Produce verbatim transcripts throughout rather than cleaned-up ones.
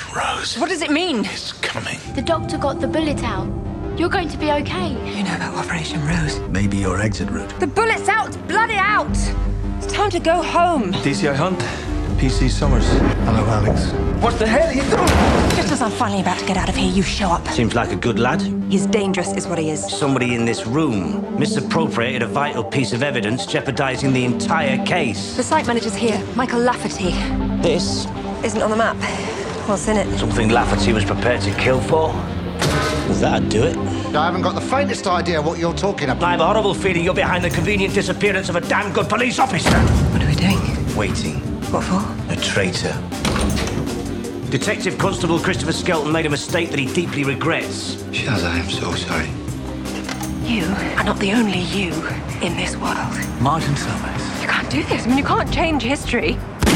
Rose. What does it mean? It's coming. The doctor got the bullet out. You're going to be okay. You know about Operation Rose. Maybe your exit route. The bullet's out! Blood it out! It's time to go home. D C I Hunt, P C Summers. Hello, Alex. What the hell are you doing? Just as I'm finally about to get out of here, you show up. Seems like a good lad. He's dangerous, is what he is. Somebody in this room misappropriated a vital piece of evidence, jeopardizing the entire case. The site manager's here, Michael Lafferty. This? Isn't on the map. What's in it? Something Lafferty was prepared to kill for? That'd do it. I haven't got the faintest idea what you're talking about. I have a horrible feeling you're behind the convenient disappearance of a damn good police officer. What are we doing? Waiting. What for? A traitor. Detective Constable Christopher Skelton made a mistake that he deeply regrets. Shaz, I am so sorry. You are not the only you in this world. Martin Summers. You can't do this. I mean, you can't change history.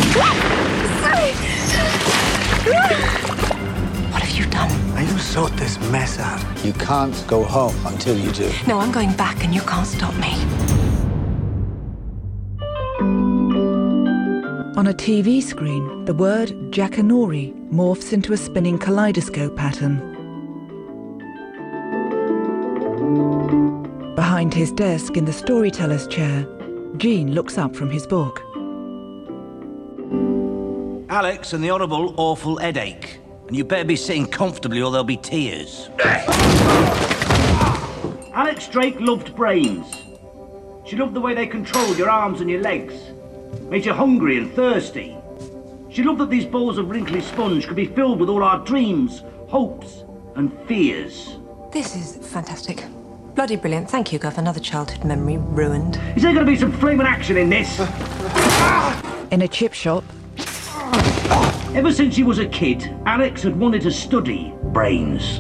What have you done? Now you sort this mess out. You can't go home until you do. No, I'm going back and you can't stop me. On a T V screen, the word Jackanory morphs into a spinning kaleidoscope pattern. Behind his desk in the storyteller's chair, Gene looks up from his book. Alex and the horrible, awful headache. And you better be sitting comfortably or there'll be tears. Alex Drake loved brains. She loved the way they controlled your arms and your legs. Made you hungry and thirsty. She loved that these bowls of wrinkly sponge could be filled with all our dreams, hopes, and fears. This is fantastic. Bloody brilliant. Thank you, Gov. Another childhood memory ruined. Is there going to be some flaming action in this? In a chip shop, Ever since she was a kid, Alex had wanted to study brains.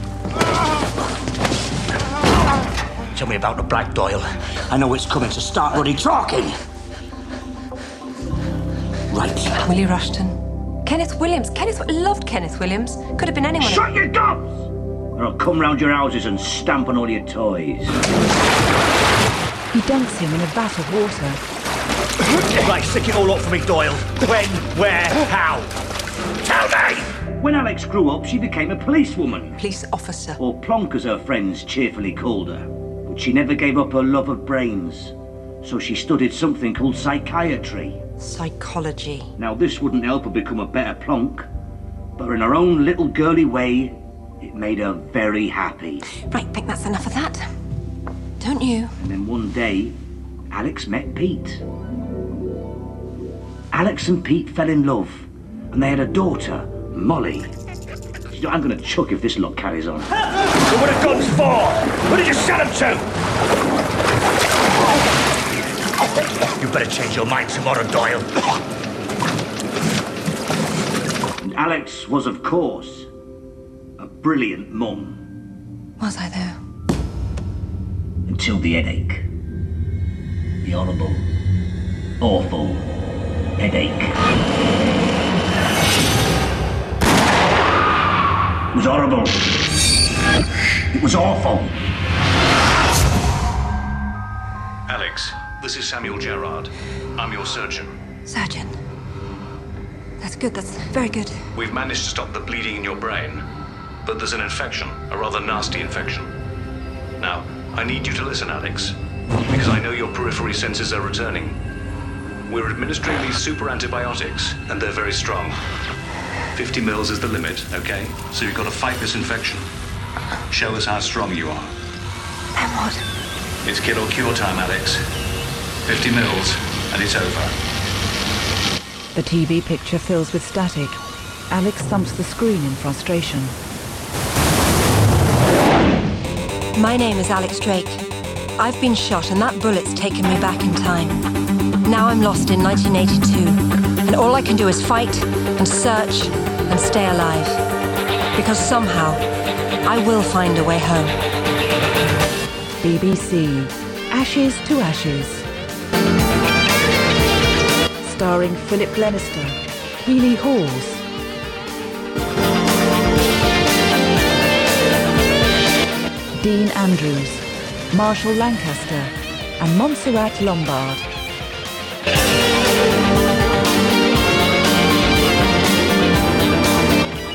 Tell me about the Black Doyle. I know it's coming, so start bloody talking. Right. Willie Rushton. Kenneth Williams. Kenneth loved Kenneth Williams. Could have been anyone. Shut your gobs! Or I'll come round your houses and stamp on all your toys. he dunks him in a vat of water. Right, stick it all up for me, Doyle. When, where, how? Tell me! When Alex grew up, she became a policewoman. Police officer. Or plonk, as her friends cheerfully called her. But she never gave up her love of brains. So she studied something called psychiatry. Psychology. Now, this wouldn't help her become a better plonk, but in her own little girly way, it made her very happy. Right, think that's enough of that. Don't you? And then one day, Alex met Pete. Alex and Pete fell in love, and they had a daughter, Molly. You know, I'm gonna chuck if this lot carries on. So what are guns for? What did you sell them to? You better change your mind tomorrow, Doyle. And Alex was, of course, a brilliant mum. Was I, though? Until the headache. The horrible, awful headache. It was horrible. It was awful. Alex, this is Samuel Gerard. I'm your surgeon. Surgeon. That's good, that's very good. We've managed to stop the bleeding in your brain, but there's an infection, a rather nasty infection. Now, I need you to listen, Alex, because I know your periphery senses are returning. We're administering these super antibiotics, and they're very strong. fifty mils is the limit, okay? So you've got to fight this infection. Show us how strong you are. And what? It's kill or cure time, Alex. fifty mils, and it's over. The T V picture fills with static. Alex thumps the screen in frustration. My name is Alex Drake. I've been shot, and that bullet's taken me back in time. Now I'm lost in nineteen eighty-two, and all I can do is fight and search and stay alive. Because somehow, I will find a way home. B B C, Ashes to Ashes. Starring Philip Glenister, Healy Hawes, Dean Andrews, Marshall Lancaster, and Montserrat Lombard.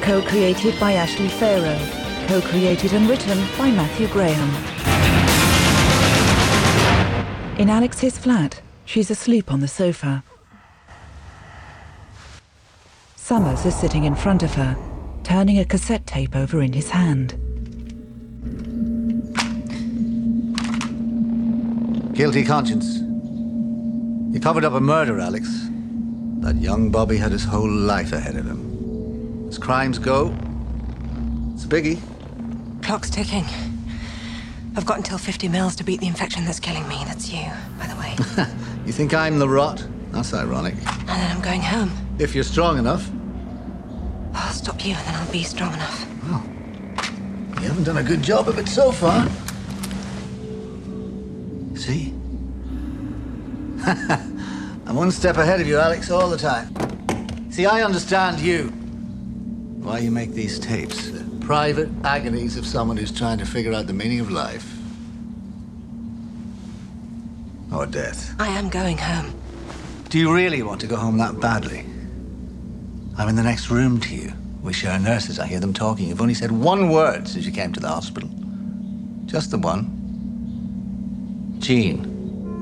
Co-created by Ashley Farrow. Co-created and written by Matthew Graham. In Alex's flat, she's asleep on the sofa. Summers is sitting in front of her, turning a cassette tape over in his hand. Guilty conscience. You covered up a murder, Alex. That young Bobby had his whole life ahead of him. As crimes go, it's a biggie. Clock's ticking. I've got until fifty mils to beat the infection that's killing me. That's you, by the way. You think I'm the rot? That's ironic. And then I'm going home. If you're strong enough. I'll stop you and then I'll be strong enough. Well, you haven't done a good job of it so far. See? I'm one step ahead of you, Alex, all the time. See, I understand you. Why you make these tapes. The private agonies of someone who's trying to figure out the meaning of life. Or death. I am going home. Do you really want to go home that badly? I'm in the next room to you. We share nurses. I hear them talking. You've only said one word since you came to the hospital. Just the one. Jean.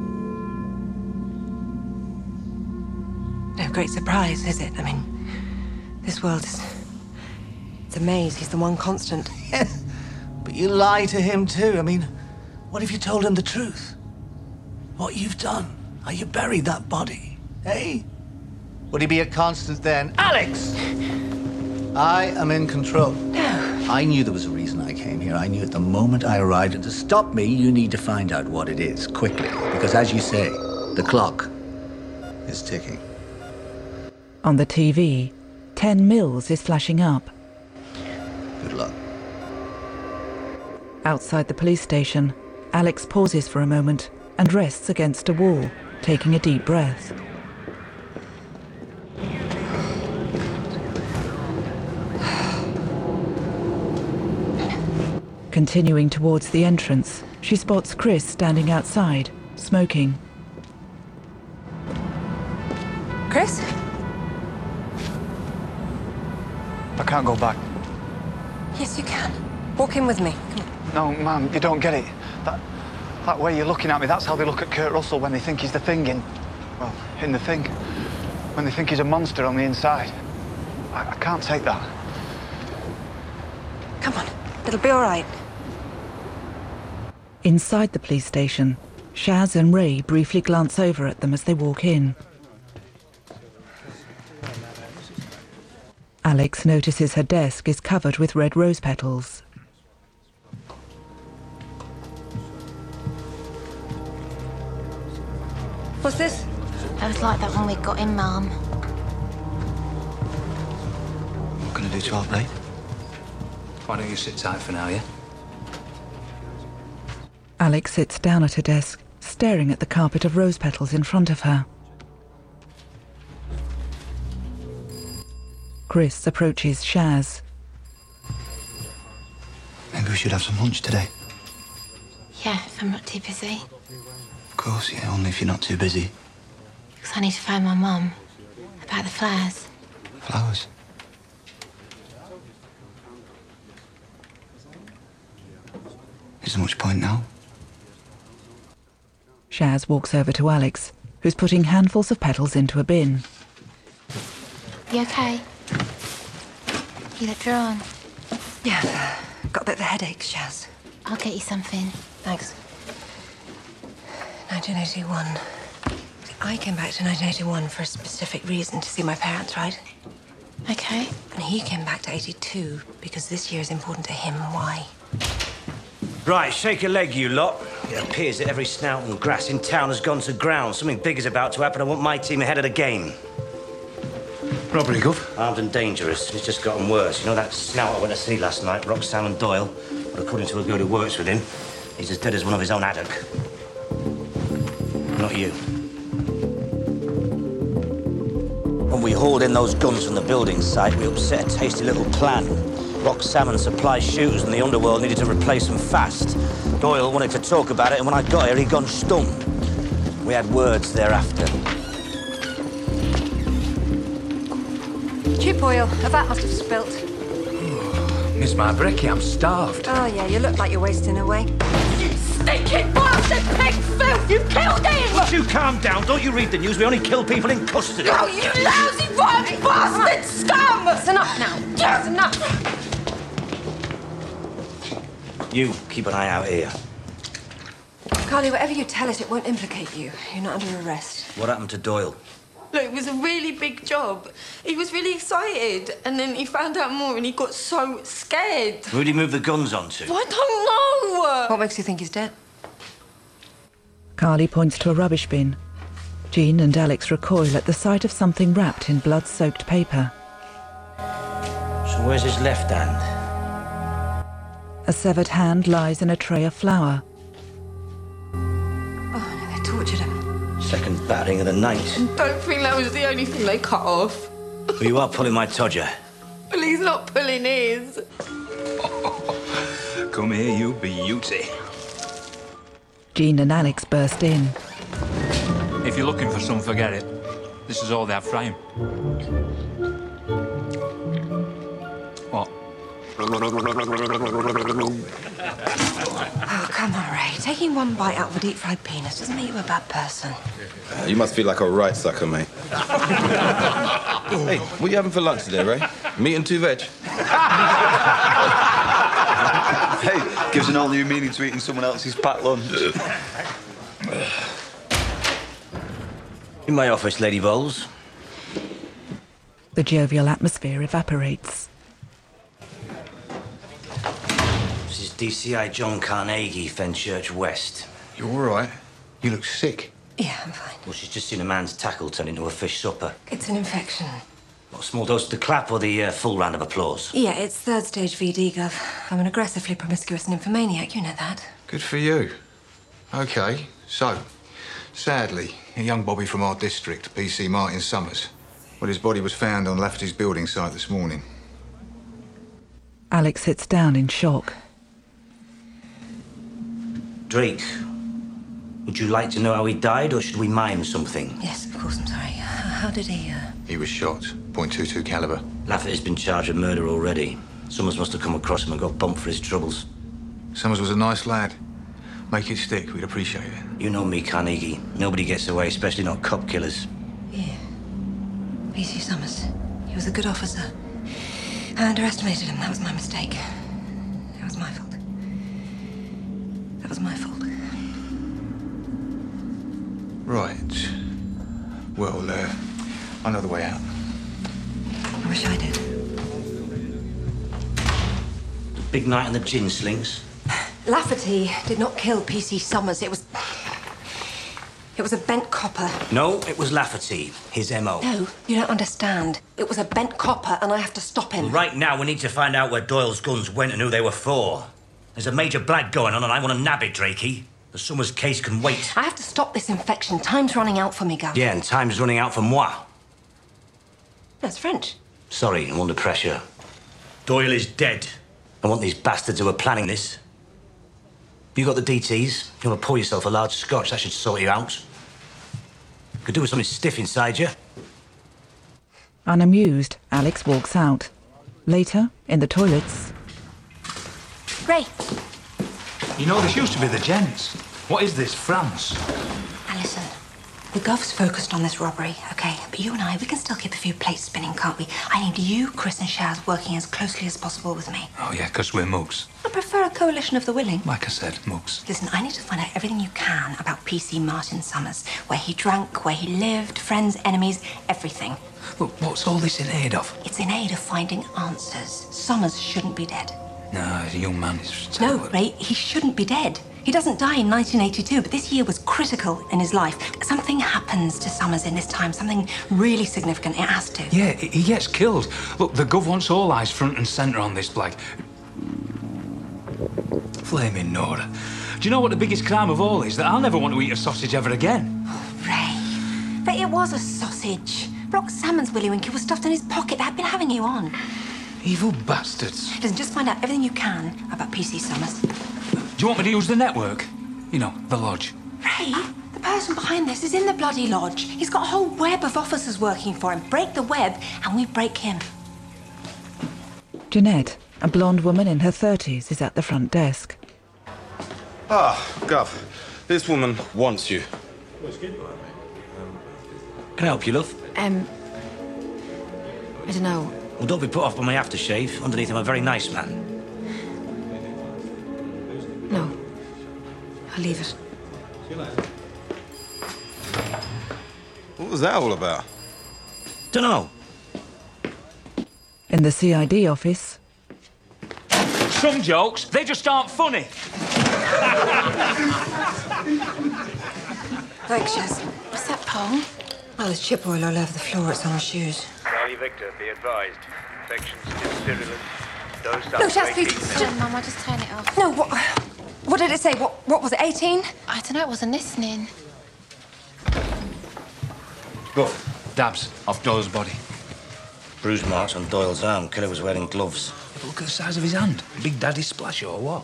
No great surprise, is it? I mean, this world is... it's a maze. He's the one constant. Yes, but you lie to him too. I mean, what if you told him the truth? What you've done? How you buried that body? Hey? Would he be a constant then? Alex! I am in control. No. I knew there was a reason I came here. I knew at the moment I arrived, and to stop me, you need to find out what it is, quickly. Because as you say, the clock is ticking. On the T V, ten mils is flashing up. Good luck. Outside the police station, Alex pauses for a moment and rests against a wall, taking a deep breath. Continuing towards the entrance, she spots Chris standing outside, smoking. Chris? I can't go back. Yes, you can. Walk in with me. No, ma'am, you don't get it. That, that way you're looking at me, that's how they look at Kurt Russell when they think he's the thing in... well, in the thing. When they think he's a monster on the inside. I, I can't take that. Come on. It'll be all right. Inside the police station, Shaz and Ray briefly glance over at them as they walk in. Alex notices her desk is covered with red rose petals. What's this? It was like that when we got in, Mum. What can I do to help, Ray? Why don't you sit tight for now, yeah? Alex sits down at her desk, staring at the carpet of rose petals in front of her. Chris approaches Shaz. Maybe we should have some lunch today. Yeah, if I'm not too busy. Of course, yeah, only if you're not too busy. Because I need to phone my mum about the flowers. Flowers? Is there much point now? Shaz walks over to Alex, who's putting handfuls of petals into a bin. You okay? You look drawn. Yeah, got a bit of a headache, Shaz. I'll get you something. Thanks. nineteen eighty-one. I came back to nineteen eighty-one for a specific reason, to see my parents, right? Okay. And he came back to eighty-two because this year is important to him. Why? Right, shake a leg, you lot. It appears that every snout and grass in town has gone to ground. Something big is about to happen. I want my team ahead of the game. Robbery, Gov. Armed and dangerous. It's just gotten worse. You know that snout I went to see last night, Roxanne Doyle? Well, according to a girl who works with him, he's as dead as one of his own haddock. Not you. When we hauled in those guns from the building site, we upset a tasty little plan. Rock Salmon supplies shooters and the underworld needed to replace them fast. Doyle wanted to talk about it, and when I got here, he'd gone stum. We had words thereafter. Chip oil. A vat must have spilt. Miss Marbrecki, I'm starved. Oh, yeah, you look like you're wasting away. You stinking bastard pig filth! You killed him! Won't you calm down? Don't you read the news? We only kill people in custody. Oh, you lousy rotten bastard scum! It's enough now. It's enough. You keep an eye out here. Carly, whatever you tell us, it won't implicate you. You're not under arrest. What happened to Doyle? Look, it was a really big job. He was really excited, and then he found out more and he got so scared. Who'd he move the guns onto? I don't know! What makes you think he's dead? Carly points to a rubbish bin. Jean and Alex recoil at the sight of something wrapped in blood-soaked paper. So where's his left hand? A severed hand lies in a tray of flour. Oh, no, they tortured him. Second battering of the night. Don't think that was the only thing they cut off. But you are pulling my todger. Well, he's not pulling his. Come here, you beauty. Jean and Alex burst in. If you're looking for some, forget it. This is all they have for him. What? Oh, come on, Ray. Taking one bite out of a deep-fried penis doesn't make you a bad person. Uh, you must feel like a right sucker, mate. Hey, what are you having for lunch today, Ray? Meat and two veg? Hey, gives an all new meaning to eating someone else's packed lunch. In my office, Lady Bowles. The jovial atmosphere evaporates. This is D C I John Carnegie, Fenchurch West. You all right? You look sick. Yeah, I'm fine. Well, she's just seen a man's tackle turn into a fish supper. It's an infection. What, a small dose of the clap or the uh, full round of applause? Yeah, it's third stage V D, Gov. I'm an aggressively promiscuous nymphomaniac, you know that. Good for you. OK, so, sadly, a young bobby from our district, P C Martin Summers, well, his body was found on Lafferty's building site this morning. Alex sits down in shock. Drake, would you like to know how he died, or should we mime something? Yes, of course, I'm sorry. How did he, uh... He was shot, point two two caliber. Lafferty's been charged with murder already. Summers must have come across him and got bumped for his troubles. Summers was a nice lad. Make it stick, we'd appreciate it. You know me, Carnegie. Nobody gets away, especially not cop killers. Yeah. P C Summers. He was a good officer. I underestimated him. That was my mistake. It was my fault. That was my fault. Right. Well, uh, I know the way out. I wish I did. The big night in the gin slings. Lafferty did not kill P C Summers. It was... It was a bent copper. No, it was Lafferty. His M O. No, you don't understand. It was a bent copper, and I have to stop him. Well, right now, we need to find out where Doyle's guns went and who they were for. There's a major blag going on, and I want to nab it, Drakey. The Summers case can wait. I have to stop this infection. Time's running out for me, Gav. Yeah, and time's running out for moi. That's French. Sorry, I'm under pressure. Doyle is dead. I want these bastards who are planning this. You got the D Ts. You want to pour yourself a large scotch, that should sort you out. Could do with something stiff inside you. Unamused, Alex walks out. Later, in the toilets. Ray. You know, this used to be the gents. What is this, France? Now listen, the Gov's focused on this robbery, OK? But you and I, we can still keep a few plates spinning, can't we? I need you, Chris and Shaz working as closely as possible with me. Oh, yeah, because we're mugs. I prefer a coalition of the willing. Like I said, mugs. Listen, I need to find out everything you can about P C Martin Summers. Where he drank, where he lived, friends, enemies, everything. Look, what's all this in aid of? It's in aid of finding answers. Summers shouldn't be dead. No, he's a young man. He's no, Ray, he shouldn't be dead. He doesn't die in nineteen eighty-two, but this year was critical in his life. Something happens to Summers in this time, something really significant. It has to. Yeah, he gets killed. Look, the Gov wants all eyes front and centre on this blag. Flaming Nora. Do you know what the biggest crime of all is? That I'll never want to eat a sausage ever again. Oh, Ray. But it was a sausage. Rock Salmon's Willy Winky was stuffed in his pocket. They've been having you on. Evil bastards. Listen, just find out everything you can about P C Summers. Do you want me to use the network? You know, the lodge. Ray, the person behind this is in the bloody lodge. He's got a whole web of officers working for him. Break the web, and we break him. Jeanette, A blonde woman in her thirties is at the front desk. Ah, Gov, this woman wants you. Can I help you, love? Um, I don't know. Well, don't be put off by my aftershave. Underneath, I'm a very nice man. No. I'll leave it. What was that all about? Dunno. In the C I D office, Some jokes, they just aren't funny. Thanks, Shaz. What's that, Paul? Well, there's chip oil all over the floor. It's on her shoes. Charlie Victor, be advised. Infection's still virulent. Dose up No, to Shaz, please. eighteen Just- mil. Mum, I'll just turn it off. No, what... What did it say? What, what was it, eighteen? I don't know, I wasn't listening. Go. Dabs off Doyle's body. Bruise marks on Doyle's arm. Killer was wearing gloves. Yeah, but look at the size of his hand. Big Daddy Splash or what?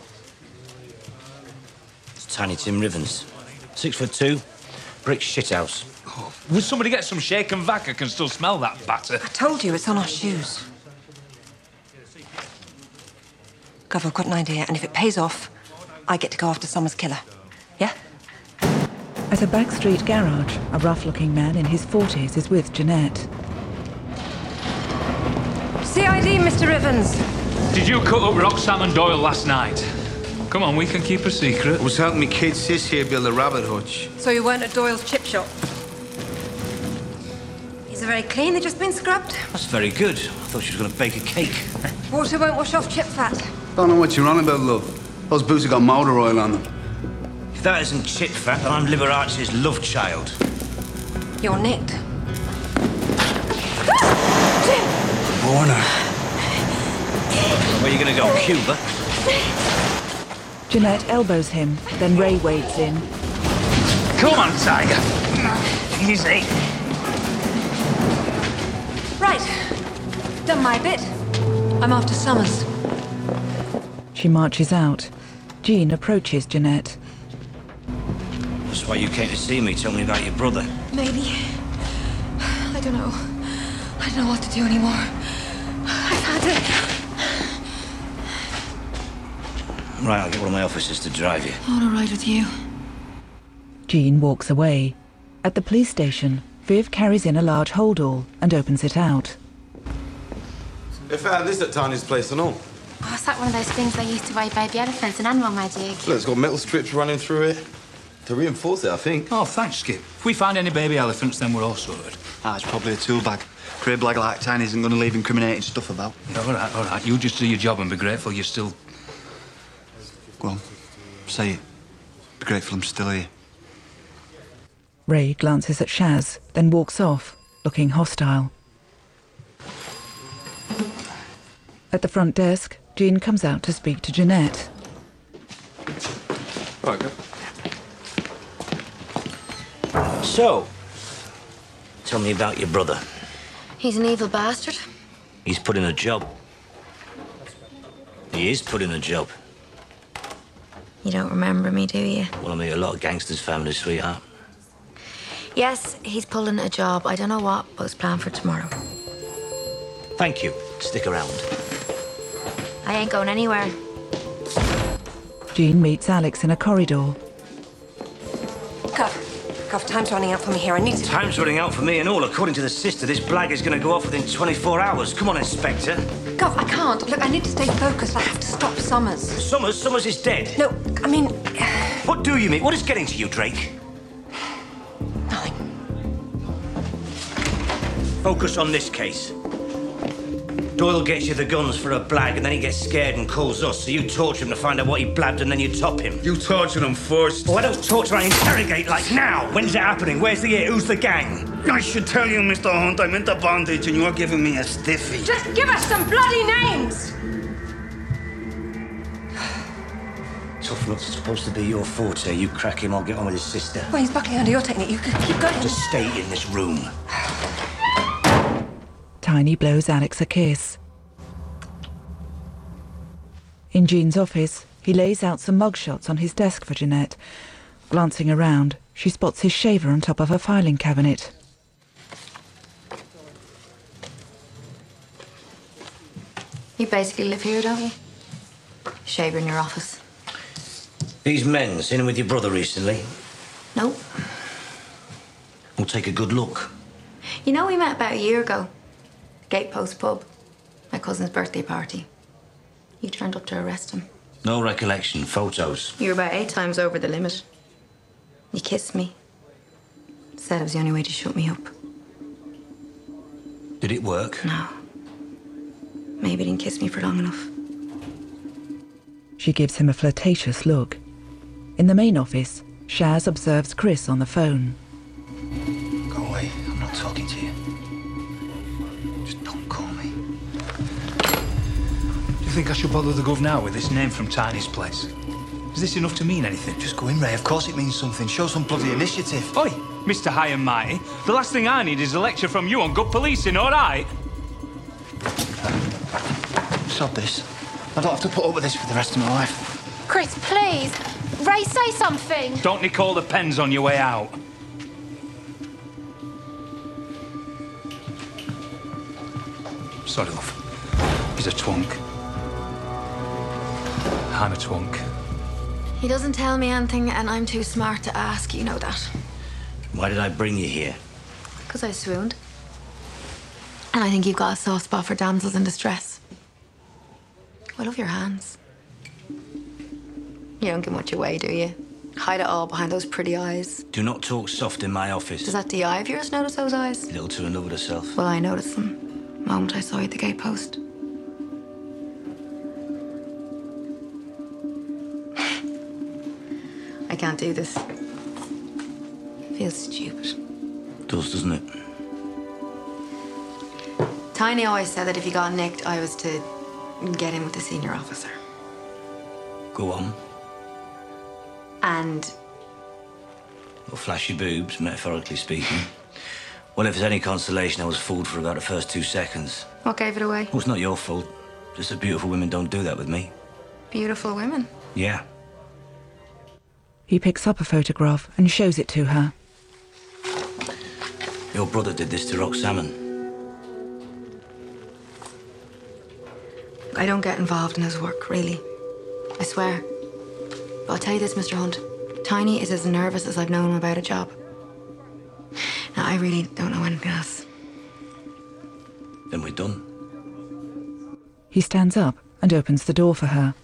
It's Tiny Tim Rivens. Six foot two, brick shithouse. Oh, would somebody get some shaken vac? I can still smell that batter. I told you, it's on our shoes. Gov, I've got an idea, and if it pays off, I get to go after Summers' killer. Yeah? at a backstreet garage, a rough-looking man in his forties is with Jeanette. C I D, Mister Rivens. Did you cut up Roxanne and Doyle last night? Come on, we can keep a secret. I was helping me kid sis here build a rabbit hutch. So you weren't at Doyle's chip shop? These are very clean, they've just been scrubbed. That's very good. I thought she was going to bake a cake. Water won't wash off chip fat. Don't know what you're on about, love. Those boots have got motor oil on them. If that isn't chip fat, then I'm Liberace's love child. You're nicked. Warner. Where are you going to go, Cuba? Jeanette elbows him, then Ray wades in. Come on, Tiger. Easy. Right. Done my bit. I'm after Summers. She marches out. Jean approaches Jeanette. That's why you came to see me. Tell me about your brother. Maybe. I don't know. I don't know what to do anymore. I've had it. Right, I'll get one of my officers to drive you. All right with you. Jean walks away. At the police station, Viv carries in a large holdall and opens it out. They found this at Tiny's place and all. Oh, it's like one of those things they used to weigh baby elephants in Animal Magic. Look, it's got metal strips running through it. To reinforce it, I think. Oh, thanks, Skip. If we find any baby elephants, then we're all sorted. Ah, it's probably a tool bag. Crib bag like Tiny isn't going to leave incriminating stuff about. Yeah, all right, all right. You just do your job and be grateful you're still... Go on. Say it. Be grateful I'm still here. Ray glances at Shaz, then walks off, looking hostile. At the front desk, Jean comes out to speak to Jeanette. Right, go. So, tell me about your brother. He's an evil bastard. He's put in a job. He is put in a job. You don't remember me, do you? Well, I mean, a lot of gangsters' families, sweetheart. Yes, he's pulling a job. I don't know what, but it's planned for tomorrow. Thank you. Stick around. I ain't going anywhere. Jean meets Alex in a corridor. Cuff. Cuff, time's running out for me here. I need to... Time's running out for me and all. According to the sister, this blag is going to go off within twenty-four hours. Come on, Inspector. Cuff, I can't. Look, I need to stay focused. I have to stop Summers. Summers? Summers is dead. No, I mean... What do you mean? What is getting to you, Drake? Nothing. Focus on this case. Doyle gets you the guns for a blag, and then he gets scared and calls us. So you torture him to find out what he blabbed, and then you top him. You tortured him first. Well, I don't torture, I interrogate, like now. When's it happening? Where's the it? Who's the gang? I should tell you, Mister Hunt, I'm into bondage and you're giving me a stiffy. Just give us some bloody names! Tough luck's supposed to be your forte. You crack him, I'll get on with his sister. Well, he's buckling under your technique. You can keep going. Just stay in this room. Tiny blows Alex a kiss. In Jean's office, he lays out some mugshots on his desk for Jeanette. Glancing around, she spots his shaver on top of her filing cabinet. You You basically live here, don't you? Shaver in your office. These men seen him with your brother recently? Nope. We'll take a good look. You know, we met about a year ago. Gatepost pub. My cousin's birthday party. You turned up to arrest him. No recollection. Photos. You were about eight times over the limit. You kissed me. Said it was the only way to shut me up. Did it work? No. Maybe he didn't kiss me for long enough. She gives him a flirtatious look. In the main office, Shaz observes Chris on the phone. Go away. I'm not talking to you. Just don't call me. Do you think I should bother the gov now with this name from Tiny's place? Is this enough to mean anything? Just go in, Ray. Of course it means something. Show some bloody initiative. Oi, Mister High and Mighty. The last thing I need is a lecture from you on good policing, all right? Stop this. I don't have to put up with this for the rest of my life. Chris, please. Ray, say something. Don't nick all the pens on your way out. Sorry, love. He's a twunk. I'm a twunk. He doesn't tell me anything, and I'm too smart to ask. You know that. Why did I bring you here? Because I swooned. And I think you've got a soft spot for damsels in distress. I love your hands. You don't give much away, do you? Hide it all behind those pretty eyes. Do not talk soft in my office. Does that D I of yours notice those eyes? Little too in love with herself. Well, I noticed them the moment I saw you at the gatepost. I can't do this. Feels stupid. It does, doesn't it? Tiny always said that if you got nicked, I was to get in with the senior officer. Go on. And Well, flashy boobs, metaphorically speaking. Well, if there's any consolation, I was fooled for about the first two seconds. what gave it away? Well, it's not your fault. Just that beautiful women don't do that with me. Beautiful women. Yeah. He picks up a photograph and shows it to her. Your brother did this to Rock Salmon. I don't get involved in his work, really. I swear. But I'll tell you this, Mister Hunt. Tiny is as nervous as I've known him about a job. Now, I really don't know anything else. Then we're done. He stands up and opens the door for her.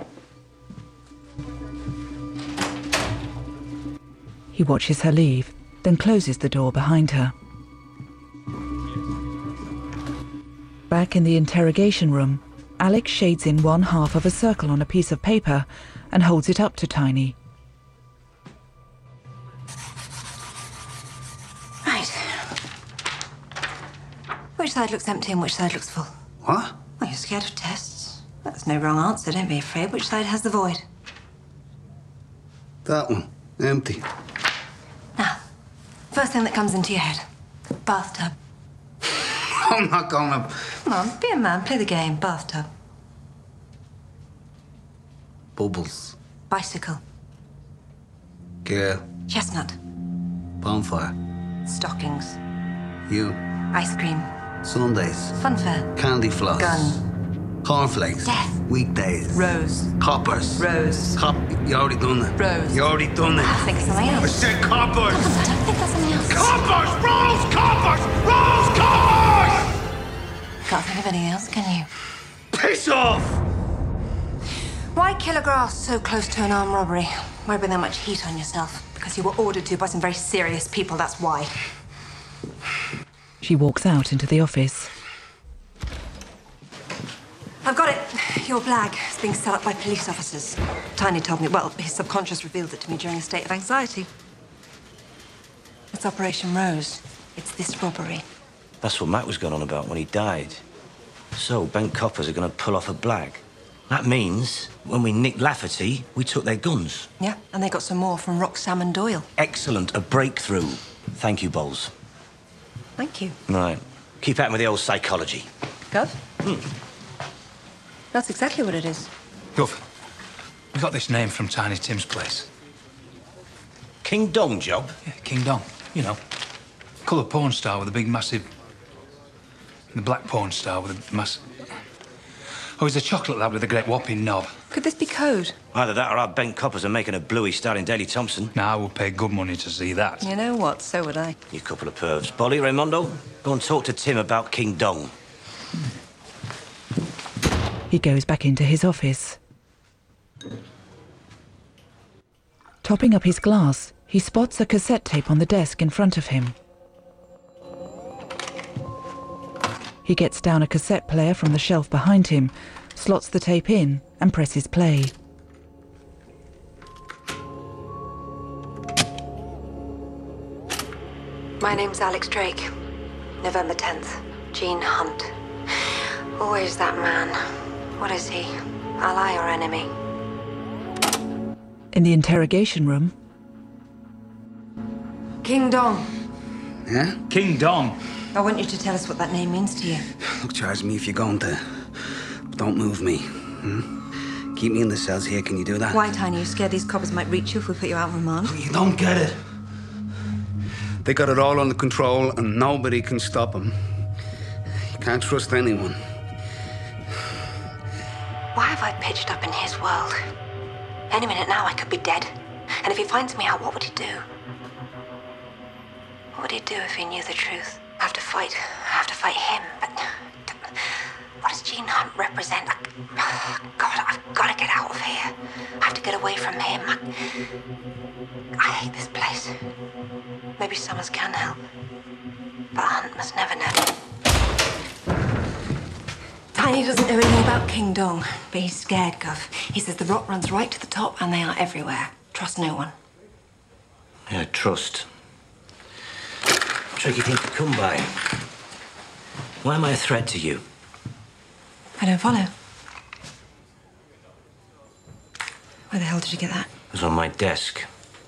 He watches her leave, then closes the door behind her. Back in the interrogation room, Alex shades in one half of a circle on a piece of paper and holds it up to Tiny. Right. Which side looks empty and which side looks full? What? Well, you're scared of tests. That's no wrong answer, don't be afraid. Which side has the void? That one. Empty. Now, first thing that comes into your head. Bathtub. I'm not gonna... Come on, be a man, play the game. Bathtub. Bubbles. Bicycle. Girl. Chestnut. Bonfire. Stockings. You. Ice cream. Sundays. Funfair. Candy floss. Gun. Cornflakes. Death. Weekdays. Rose. Coppers. Rose. Cop... You already done it. Rose. You already done it. I think of something else. I said coppers! I don't think that's something else. Coppers! Rose coppers! Rose coppers! Can't think of anything else, can you? Piss off! Why kill a grass so close to an armed robbery? Why bring that much heat on yourself? Because you were ordered to by some very serious people, that's why. She walks out into the office. I've got it. Your blag is being set up by police officers. Tiny told me, well, his subconscious revealed it to me during a state of anxiety. It's Operation Rose. It's this robbery. That's what Matt was going on about when he died. So, bent coppers are going to pull off a blag. That means, when we nicked Lafferty, we took their guns. Yeah, and they got some more from Rock Salmon Doyle. Excellent. A breakthrough. Thank you, Bowles. Thank you. Right. Keep at with the old psychology. Gov? Hmm. That's exactly what it is. Gov, we got this name from Tiny Tim's place. King Dong job? Yeah, King Dong. You know, colour porn star with a big, massive... The black porn star with a massive... Oh, he's a chocolate lad with a great whopping knob. Could this be code? Either that or our bent coppers are making a bluey starring Daley Thompson. Now, I would pay good money to see that. You know what? So would I. You couple of pervs. Bolly, Raimondo, go and talk to Tim about King Dong. He goes back into his office. Topping up his glass, he spots a cassette tape on the desk in front of him. He gets down a cassette player from the shelf behind him, slots the tape in, and presses play. My name's Alex Drake. November tenth. Gene Hunt. Always that man. What is he? Ally or enemy? In the interrogation room... King Dong. Yeah? King Dong. I want you to tell us what that name means to you. Look, charge me if you're going to. But don't move me. Hmm? Keep me in the cells here, can you do that? Why, Tiny? You scared these coppers might reach you if we put you out on remand? You don't get it. They got it all under control and nobody can stop them. You can't trust anyone. Why have I pitched up in his world? Any minute now I could be dead. And if he finds me out, what would he do? What would he do if he knew the truth? I have to fight. I have to fight him, but... What does Gene Hunt represent? I, God, I've got to get out of here. I have to get away from him. I, I hate this place. Maybe Summers can help. But Hunt must never know. Tiny doesn't know anything about King Dong, but he's scared, Gov. He says the rot runs right to the top and they are everywhere. Trust no one. Yeah, trust. Tricky thing to come by. Why am I a threat to you? I don't follow. Where the hell did you get that? It was on my desk.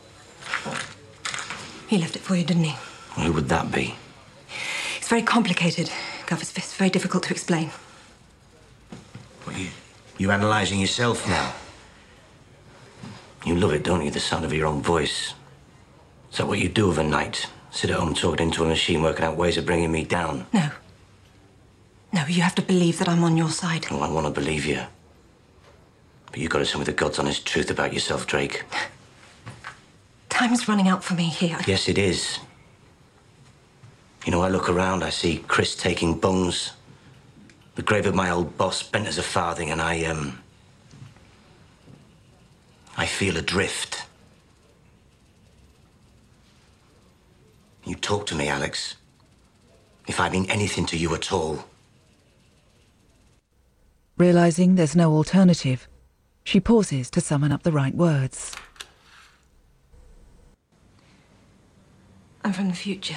He left it for you, didn't he? Who would that be? It's very complicated, Gov. It's it's very difficult to explain. What, you, you analysing yourself now? You love it, don't you, the sound of your own voice? Is that what you do of a night? Sit at home talking into a machine, working out ways of bringing me down? No. No, you have to believe that I'm on your side. Oh, I want to believe you. But you've got to tell me the God's honest truth about yourself, Drake. Time's running out for me here. Yes, it is. You know, I look around, I see Chris taking bones, the grave of my old boss bent as a farthing, and I, um... I feel adrift. You talk to me, Alex. If I mean anything to you at all. Realising there's no alternative, she pauses to summon up the right words. I'm from the future.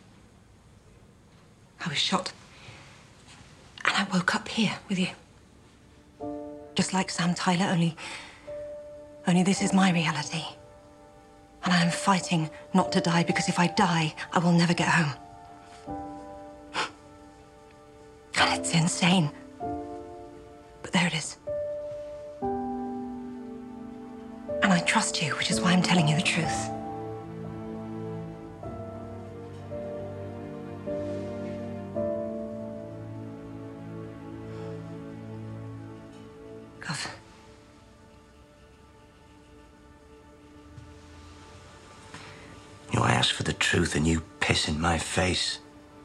I was shot. And I woke up here with you. Just like Sam Tyler, only... Only this is my reality. And I am fighting not to die, because if I die, I will never get home. And it's insane. But there it is. And I trust you, which is why I'm telling you the truth. Gov. You know, I ask for the truth and you piss in my face.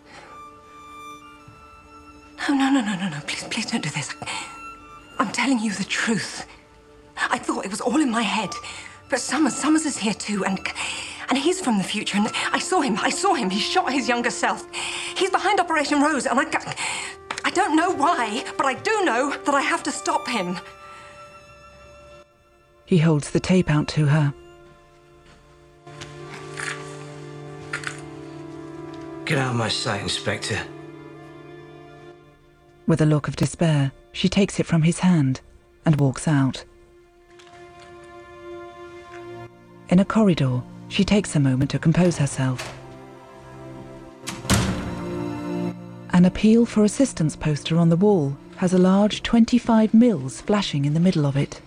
No, no, no, no, no, no. Please, please don't do this. I'm telling you the truth. I thought it was all in my head. But Summers, Summers is here too, and and he's from the future, and I saw him, I saw him. He shot his younger self. He's behind Operation Rose, and I, I don't know why, but I do know that I have to stop him. He holds the tape out to her. Get out of my sight, Inspector. With a look of despair, she takes it from his hand and walks out. In a corridor, she takes a moment to compose herself. An appeal for assistance poster on the wall has a large twenty-five mils flashing in the middle of it.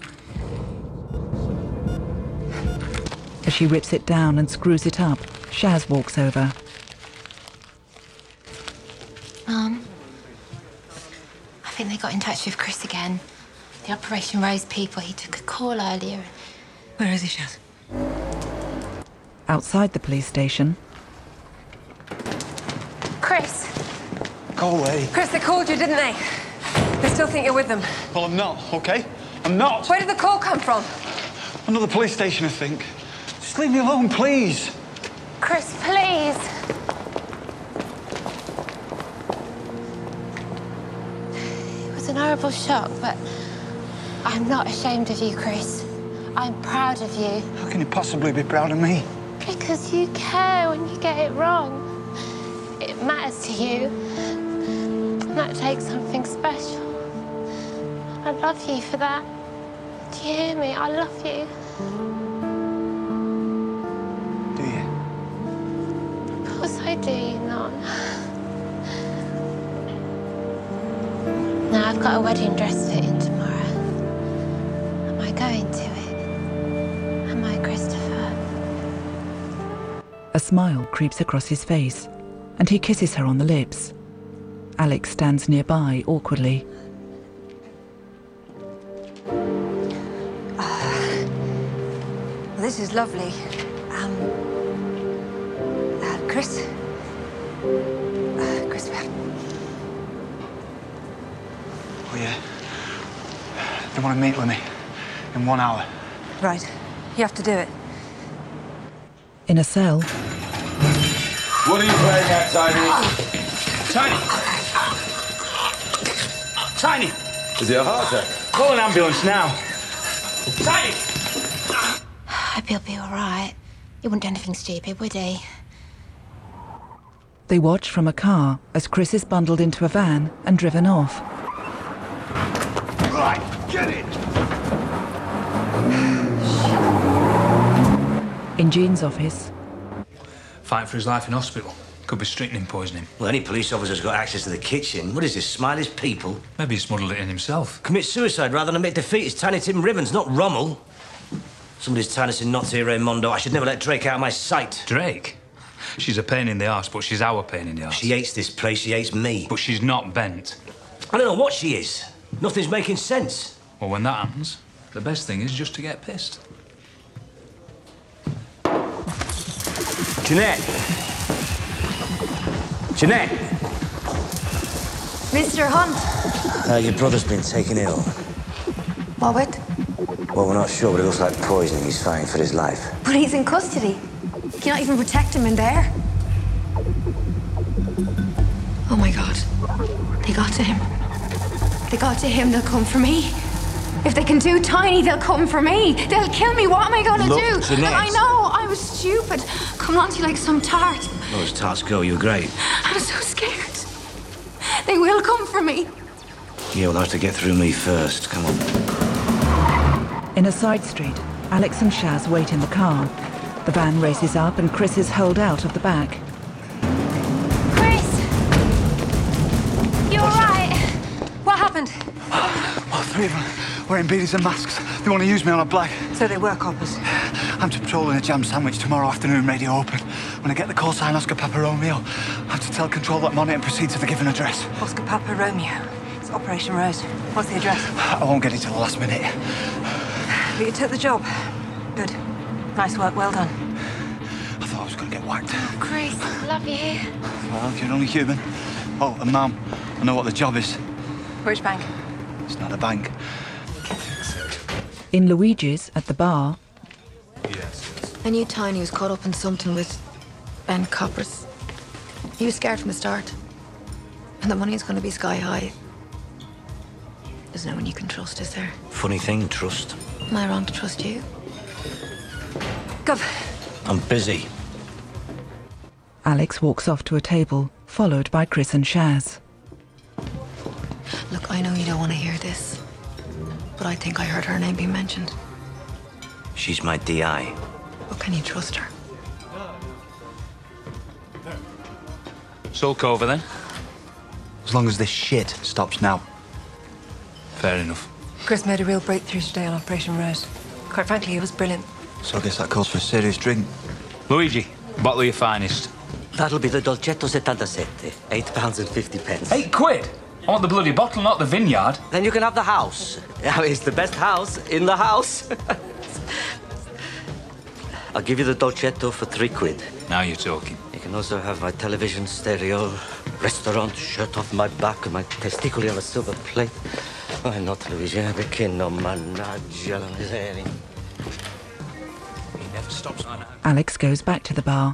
As she rips it down and screws it up, Shaz walks over. Mom, I think they finally got in touch with Chris again. The Operation Rose people. He took a call earlier. Where is he, Shaz? Outside the police station, Chris! Go away. Chris, they called you, didn't they? They still think you're with them. Well, I'm not, okay? I'm not. Where did the call come from? Another police station, I think. Just leave me alone, please. Chris, please! It was an horrible shock, but I'm not ashamed of you, Chris. I'm proud of you. How can you possibly be proud of me? Because you care when you get it wrong. It matters to you. And that takes something special. I love you for that. Do you hear me? I love you. Do you? Of course I do, you not. Now I've got a wedding dress fitting tomorrow. Am I going to it? Am I, Christopher? a smile creeps across his face, and he kisses her on the lips. Alex stands nearby, awkwardly. Well, this is lovely. Um, uh, Chris? Uh, Chris, Oh, yeah. They want to meet with me in one hour. right. You have to do it. In a cell, What are you playing at, Tiny? Tiny! Tiny! Is it a heart attack? Call an ambulance now. Tiny! I hope he'll be all right. He wouldn't do anything stupid, would he? they watch from a car as Chris is bundled into a van and driven off. Right, get it! In Jean's office, Fighting for his life in hospital. Could be strychnine poisoning. Well, any police officer's got access to the kitchen. What is this, Smiley's people? Maybe he smuggled it in himself. Commit suicide rather than admit defeat. It's Tiny Tim Rivens, not Rommel. Somebody's Tiny in Notty Raimondo. I should never let Drake out of my sight. Drake? She's a pain in the arse, but she's our pain in the arse. She hates this place, she hates me. But she's not bent. I don't know what she is. Nothing's making sense. Well, when that happens, the best thing is just to get pissed. Jeanette! Jeanette! Mister Hunt. Uh, your brother's been taken ill. What with? Well, we're not sure, but it looks like poisoning. He's fighting for his life. But he's in custody. You cannot even protect him in there. Oh my God. They got to him. They got to him, they'll come for me. If they can do Tiny, they'll come for me. They'll kill me. What am I gonna Look, do? Jeanette. I know, I was stupid. Come on to you like some tart. Those tarts go, you're great. I'm so scared. They will come for me. Yeah, we'll have to get through me first. Come on. in a side street, Alex and Shaz wait in the car. The van races up and Chris is hurled out of the back. Chris! You all right? What happened? Well, three of them wearing beanies and masks. They want to use me on a black. So they were coppers. I'm to patrol in a jam sandwich tomorrow afternoon, radio open. When I get the call sign Oscar Papa Romeo, I have to tell control that money and proceed to the given address. Oscar Papa Romeo. It's Operation Rose. What's the address? I won't get it till the last minute. But you took the job. Good. Nice work, well done. I thought I was going to get whacked. Chris, love you. Well, you're only human. Oh, and Mum, I know what the job is. Which bank? It's not a bank. In Luigi's, at the bar, I knew Tiny was caught up in something with Ben Coppers. He was scared from the start. And the money's going to be sky high. There's no one you can trust, is there? Funny thing, trust. Am I wrong to trust you? Gov. I'm busy. Alex walks off to a table, followed by Chris and Shaz. Look, I know you don't want to hear this, but I think I heard her name being mentioned. She's my D I. But can you trust her? Sulk over then. As long as this shit stops now. Fair enough. Chris made a real breakthrough today on Operation Rose. Quite frankly, he was brilliant. So I guess that calls for a serious drink. Luigi, bottle of your finest. That'll be the Dolcetto seventy-seven. Eight pounds and fifty pence. Eight quid? I want the bloody bottle, not the vineyard. Then you can have the house. I mean, it's the best house in the house. I'll give you the dolcetto for three quid. Now you're talking. You can also have my television, stereo, restaurant, shirt off my back, and my testicoli on a silver plate. Why not, Luigi? Perché non mannaggia la miseria? He never stops on it. Alex goes back to the bar.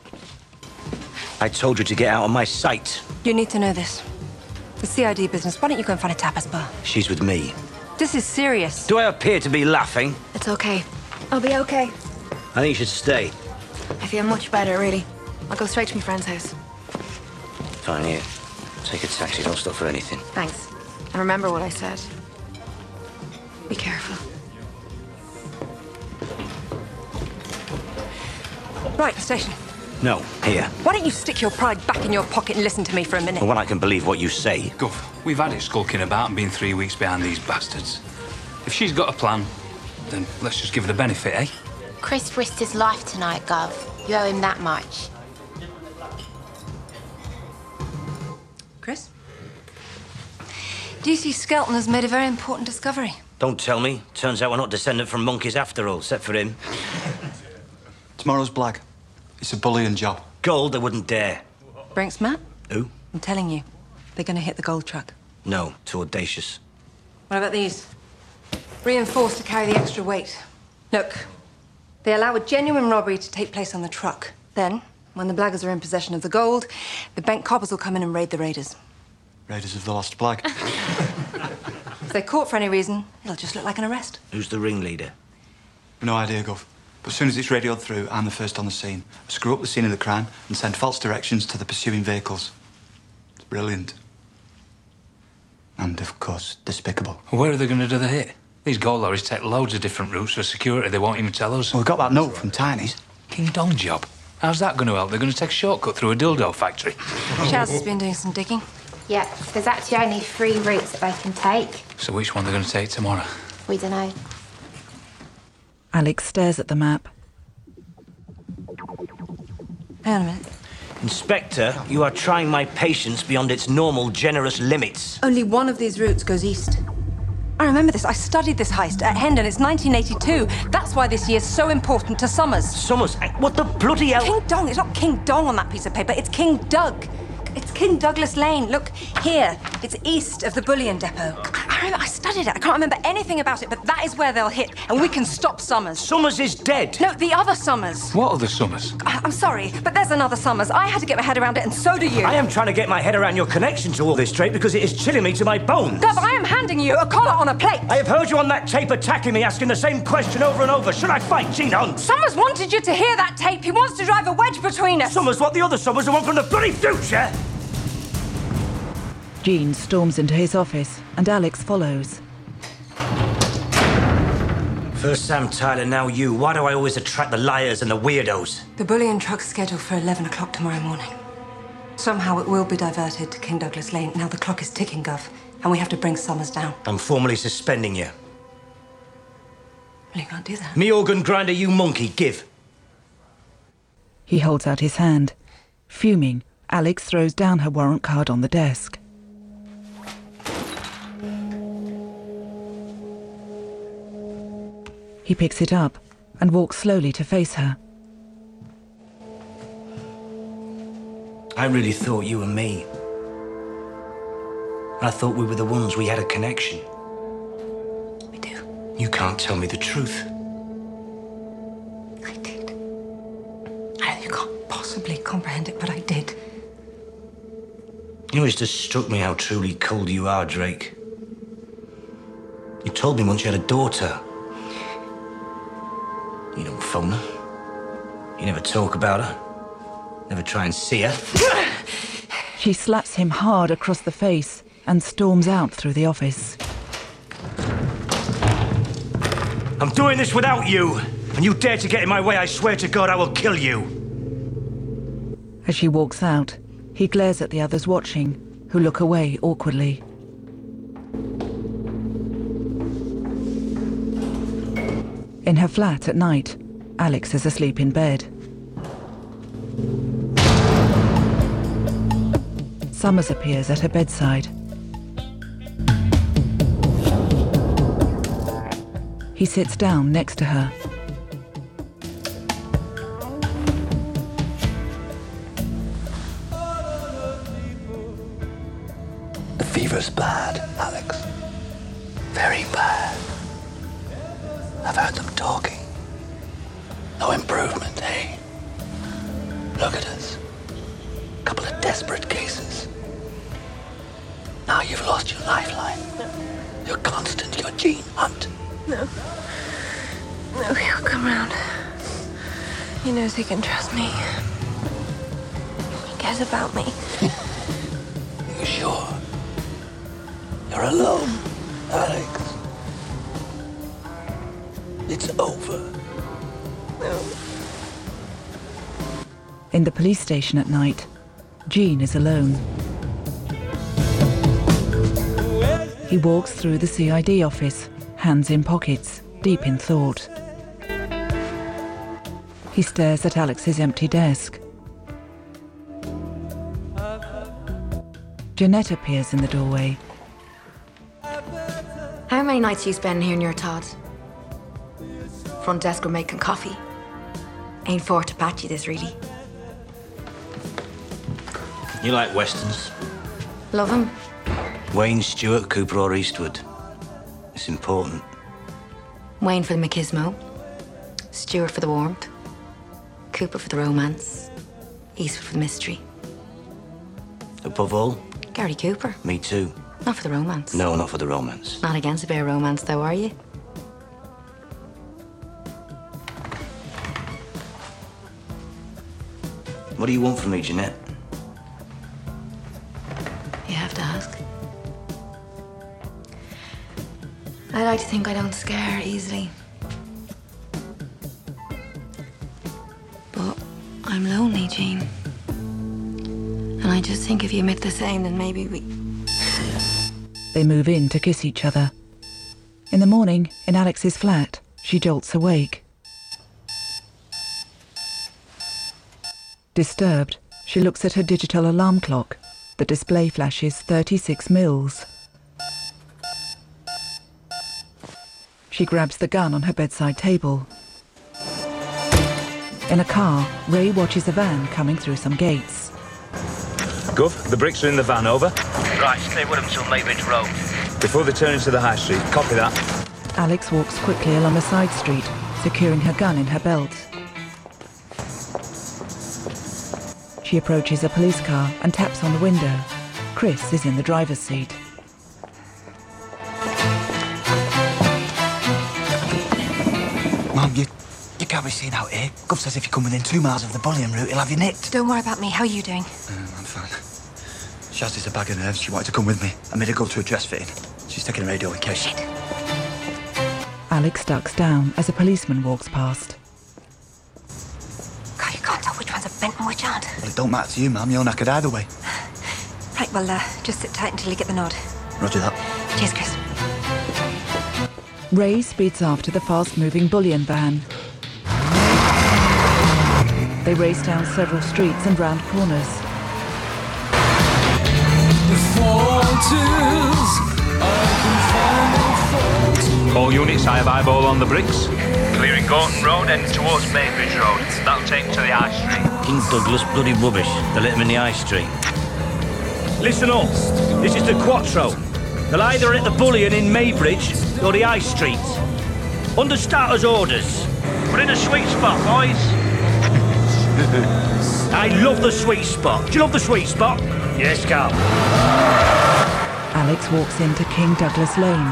I told you to get out of my sight. You need to know this. The C I D business, why don't you go and find a tapas bar? She's with me. This is serious. Do I appear to be laughing? It's okay. I'll be okay. I think you should stay. I feel much better, really. I'll go straight to my friend's house. Fine, here. Take a taxi, don't stop for anything. Thanks. And remember what I said. Be careful. Right, station. No, here. Why don't you stick your pride back in your pocket and listen to me for a minute? Well, when I can believe what you say. Guff, we've had it skulking about and been three weeks behind these bastards. If she's got a plan, then let's just give her the benefit, eh? Chris risked his life tonight, Gov. You owe him that much. Chris? D C Skelton has made a very important discovery. Don't tell me. Turns out we're not descended from monkeys after all, except for him. Tomorrow's Blag. It's a bullion job. Gold, they wouldn't dare. Brinks-Matt? Who? I'm telling you, they're going to hit the gold truck. No, too audacious. What about these? Reinforced to carry the extra weight. Look, they allow a genuine robbery to take place on the truck. Then, when the blaggers are in possession of the gold, the bank coppers will come in and raid the raiders. Raiders of the Lost Blag. If they're caught for any reason, it'll just look like an arrest. Who's the ringleader? No idea, Gov. But as soon as it's radioed through, I'm the first on the scene. I screw up the scene of the crime and send false directions to the pursuing vehicles. It's brilliant. And, of course, despicable. Where are they going to do the hit? These gold lorries take loads of different routes for security. They won't even tell us. Well, we got that note from Tiny's. King Dong job. How's that going to help? They're going to take a shortcut through a dildo factory. Chaz has been doing some digging. Yeah, there's actually only three routes that they can take. So which one they're going to take tomorrow? We don't know. Alex stares at the map. Hang on a minute. Inspector, you are trying my patience beyond its normal generous limits. Only one of these routes goes east. I remember this. I studied this heist at Hendon. It's nineteen eighty-two. That's why this year's so important to Summers. Summers? What the bloody hell? King Dong. It's not King Dong on that piece of paper. It's King Doug. It's King Douglas Lane. Look, here. It's east of the bullion depot. I remember, I studied it. I can't remember anything about it, but that is where they'll hit, and we can stop Summers. Summers is dead. No, the other Summers. What other Summers? I- I'm sorry, but there's another Summers. I had to get my head around it, and so do you. I am trying to get my head around your connection to all this, Drake, because it is chilling me to my bones. Gov, I am handing you a collar on a plate. I have heard you on that tape attacking me, asking the same question over and over. Should I fight Gene Hunt? Summers wanted you to hear that tape. He wants to drive a wedge between us. Summers, what the other Summers, the one from the bloody future? Gene storms into his office, and Alex follows. First Sam Tyler, now you. Why do I always attract the liars and the weirdos? The bullion truck's scheduled for eleven o'clock tomorrow morning. Somehow it will be diverted to King Douglas Lane. Now the clock is ticking, Gov, and we have to bring Summers down. I'm formally suspending you. Well, you can't do that. Me organ grinder, you monkey, give. He holds out his hand. Fuming, Alex throws down her warrant card on the desk. He picks it up and walks slowly to face her. I really thought you and me. I thought we were the ones, we had a connection. We do. You can't tell me the truth. I did. I know you can't possibly comprehend it, but I did. You know, it's just struck me how truly cold you are, Drake. You told me once you had a daughter. You don't phone her. You never talk about her. Never try and see her. She slaps him hard across the face and storms out through the office. I'm doing this without you. And you dare to get in my way, I swear to God I will kill you. As she walks out, he glares at the others watching, who look away awkwardly. In her flat at night, Alex is asleep in bed. Summers appears at her bedside. He sits down next to her. The fever's bad, Alex. Very bad. I've heard them talking. No improvement, eh? Look at us. Couple of desperate cases. Now you've lost your lifeline. Your constant, your Gene Hunt. No. No, he'll come round. He knows he can trust me. He cares about me. You sure? You're alone, Alex. It's over. No. In the police station at night, Gene is alone. He walks through the C I D office, hands in pockets, deep in thought. He stares at Alex's empty desk. Jeanette appears in the doorway. How many nights do you spend here near Todd? Front desk or making coffee? Ain't for to patch you this, really. You like westerns? Love him. Wayne, Stewart, Cooper or Eastwood? It's important. Wayne for the machismo. Stewart for the warmth. Cooper for the romance. Eastwood for the mystery. Above all? Gary Cooper. Me too. Not for the romance. No, not for the romance. Not against a bit of romance, though, are you? What do you want from me, Jeanette? You have to ask. I like to think I don't scare easily. But I'm lonely, Jean. And I just think if you meant the same, then maybe we... They move in to kiss each other. In the morning, in Alex's flat, she jolts awake. Disturbed, she looks at her digital alarm clock. The display flashes thirty-six mils. She grabs the gun on her bedside table. In a car, Ray watches a van coming through some gates. Gov, the bricks are in the van, over. Right, stay with them till Maybridge Road. Before they turn into the high street, copy that. Alex walks quickly along a side street, securing her gun in her belt. She approaches a police car and taps on the window. Chris is in the driver's seat. Mum, you, you can't be seen out here. Gov says if you come within two miles of the bullion route, he'll have you nicked. Don't worry about me. How are you doing? Um, I'm fine. Shazzy's a bag of nerves. She wanted to come with me. I made her go to a dress fitting. She's taking a radio in case. Shit. Alex ducks down as a policeman walks past. God, you can't tell which one's a bent and which aren't. Well, it don't matter to you, Mum. You're knackered either way. Right, well, uh, just sit tight until you get the nod. Roger that. Cheers, Chris. Ray speeds after the fast-moving bullion van. They race down several streets and round corners. All units, I have eyeball on the bricks. Clearing Gorton Road, heading towards Maybridge Road. That'll take to the High Street. King Douglas, bloody rubbish. They let him in the High Street. Listen up. This is the Quattro. They'll either hit the bullion in Maybridge or the High Street. Under starter's orders. We're in a sweet spot, boys. I love the sweet spot. Do you love the sweet spot? Yes, Carl. Alex walks into King Douglas Lane.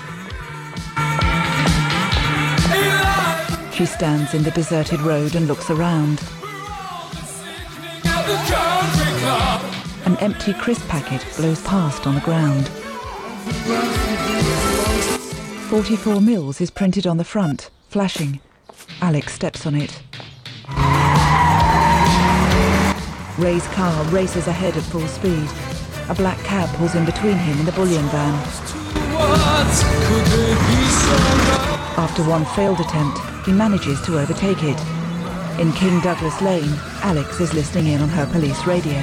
She stands in the deserted road and looks around. An empty crisp packet blows past on the ground. forty-four mils is printed on the front, flashing. Alex steps on it. Ray's car races ahead at full speed. A black cab pulls in between him and the bullion van. After one failed attempt, he manages to overtake it. In King Douglas Lane, Alex is listening in on her police radio.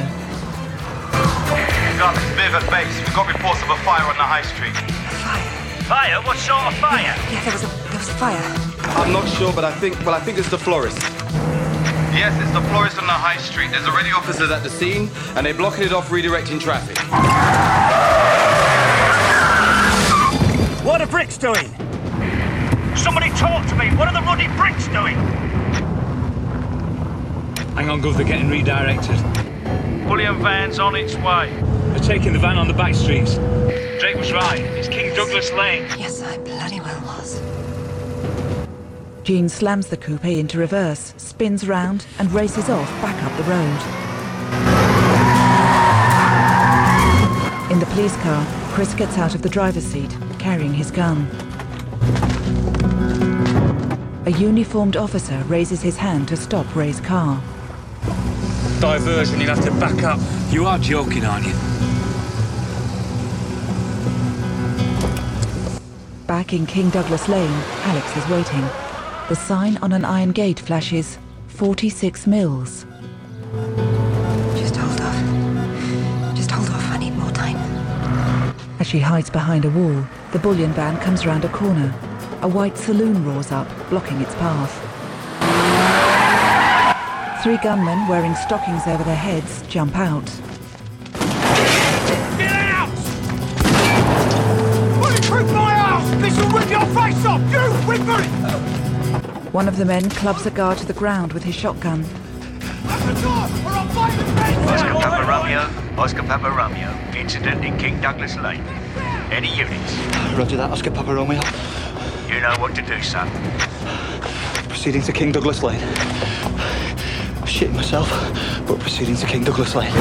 Got this bit of a base. We've got reports of a fire on the high street. Fire? What sort of fire? Yeah, there was a, there was fire. I'm not sure, but I think, well, I think it's the florist. Yes, it's the florist on the high street. There's already officers at the scene, and they're blocking it off, redirecting traffic. What are bricks doing? Somebody talk to me! What are the bloody bricks doing? Hang on, Gov, they're getting redirected. Bullion van's on its way. They're taking the van on the back streets. Drake was right. It's King Douglas Lane. Yes, I bloody well was. Jean slams the coupe into reverse, spins round and races off back up the road. In the police car, Chris gets out of the driver's seat, carrying his gun. A uniformed officer raises his hand to stop Ray's car. Diversion, you'll have to back up. You are joking, aren't you? Back in King Douglas Lane, Alex is waiting. The sign on an iron gate flashes forty-six mils. Just hold off. Just hold off. I need more time. As she hides behind a wall, the bullion van comes round a corner. A white saloon roars up, blocking its path. Three gunmen wearing stockings over their heads jump out. Get out! Will you prick my ass? This will rip your face off! You whimper it! One of the men clubs a guard to the ground with his shotgun. Oscar Papa Romeo, Oscar Papa Romeo. Incident in King Douglas Lane. Any units? Roger that, Oscar Papa Romeo. You know what to do, son. Proceeding to King Douglas Lane. I'm shitting myself, but proceeding to King Douglas Lane.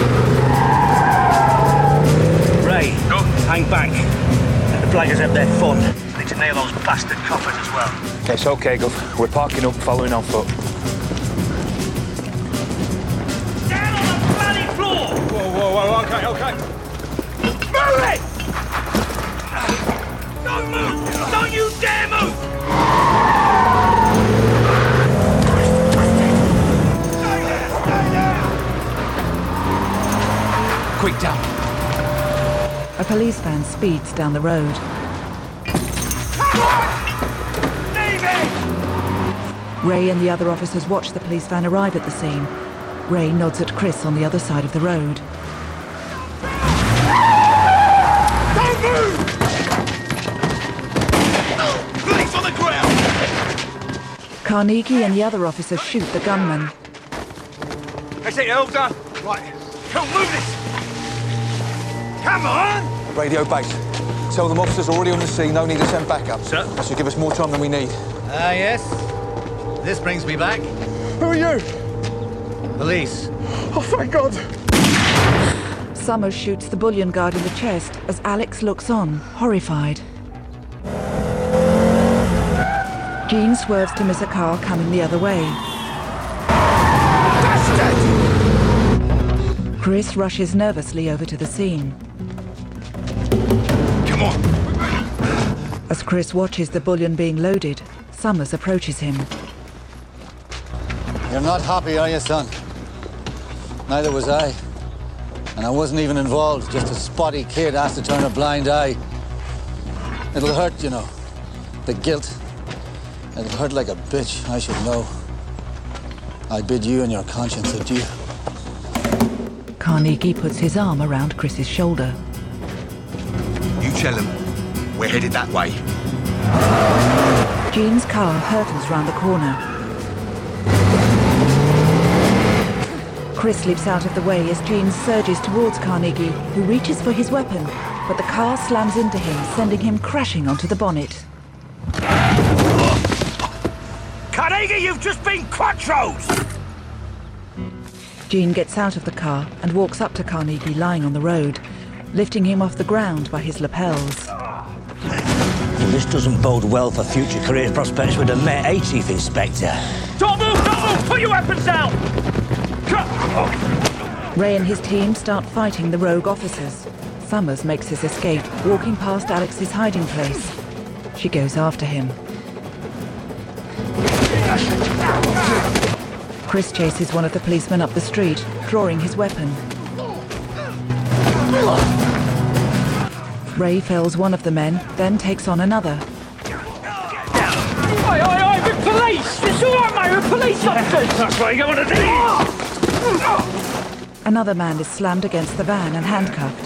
Ray, go. Hang back. Let the blaggers have their fun. Need to nail those bastard coffers as well. It's okay, Gov. We're parking up, following on foot. Down on the bloody floor! Whoa, whoa, whoa, okay, okay. Move it! Don't move! Don't you dare move! Stay there! Stay there! Quick, down. A police van speeds down the road. Ray and the other officers watch the police van arrive at the scene. Ray nods at Chris on the other side of the road. Don't move! Police on the ground! Carnegie and the other officers shoot the gunman. That's it, all done. Right. Come, move this! Come on! Radio base. Tell them officers already on the scene, no need to send backup. Sir? That should give us more time than we need. Ah, uh, yes. This brings me back. Who are you? Police. Oh, thank God. Summers shoots the bullion guard in the chest as Alex looks on, horrified. Jean swerves to miss a car coming the other way. Chris rushes nervously over to the scene. Come on! As Chris watches the bullion being loaded, Summers approaches him. You're not happy, are you, son? Neither was I. And I wasn't even involved, just a spotty kid asked to turn a blind eye. It'll hurt, you know. The guilt. It'll hurt like a bitch, I should know. I bid you and your conscience adieu. Carnegie puts his arm around Chris's shoulder. You tell him we're headed that way. Jean's car hurtles round the corner. Chris leaps out of the way as Jean surges towards Carnegie, who reaches for his weapon, but the car slams into him, sending him crashing onto the bonnet. Carnegie, you've just been quattros! Jean gets out of the car and walks up to Carnegie lying on the road, lifting him off the ground by his lapels. This doesn't bode well for future career prospects with a Met, eh, Chief Inspector? Don't move! Don't move! Put your weapons down! Ray and his team start fighting the rogue officers. Summers makes his escape, walking past Alex's hiding place. She goes after him. Chris chases one of the policemen up the street, drawing his weapon. Ray fells one of the men, then takes on another. Oi, oi, oi, we're police! It's all right, mate, we're police officers! That's what you want to do! Another man is slammed against the van and handcuffed.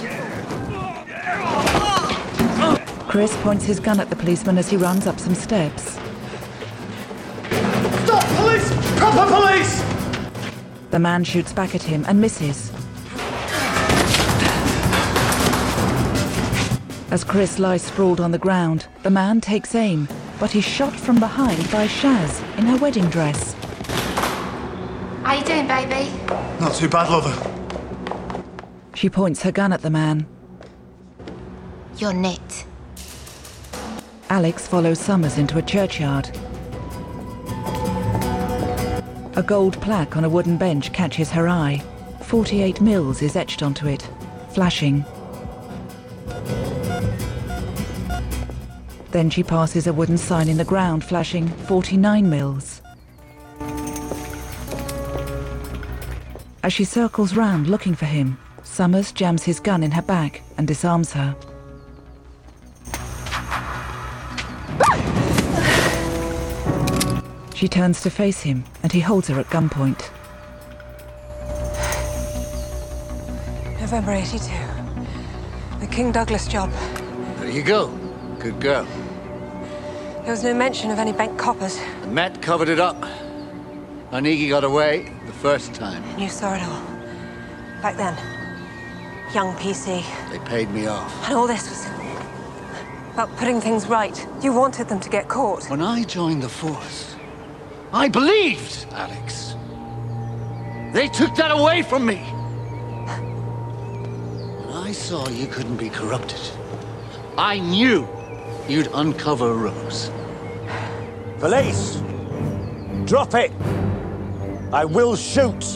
Chris points his gun at the policeman as he runs up some steps. Stop, police! Proper police! The man shoots back at him and misses. As Chris lies sprawled on the ground, the man takes aim, but he's shot from behind by Shaz in her wedding dress. How you doing, baby? Not too bad, lover. She points her gun at the man. You're Nit. Alex follows Summers into a churchyard. A gold plaque on a wooden bench catches her eye. forty-eight mils is etched onto it, flashing. Then she passes a wooden sign in the ground, flashing forty-nine mils. As she circles round looking for him, Summers jams his gun in her back and disarms her. She turns to face him, and he holds her at gunpoint. November eighty-two. The King Douglas job. There you go. Good girl. There was no mention of any bank coppers. The Met covered it up. Carnegie got away the first time. And you saw it all. Back then. Young P C. They paid me off. And all this was about putting things right. You wanted them to get caught. When I joined the force, I believed, Alex. They took that away from me. When I saw you couldn't be corrupted, I knew you'd uncover Rose. Police! Drop it! I will shoot!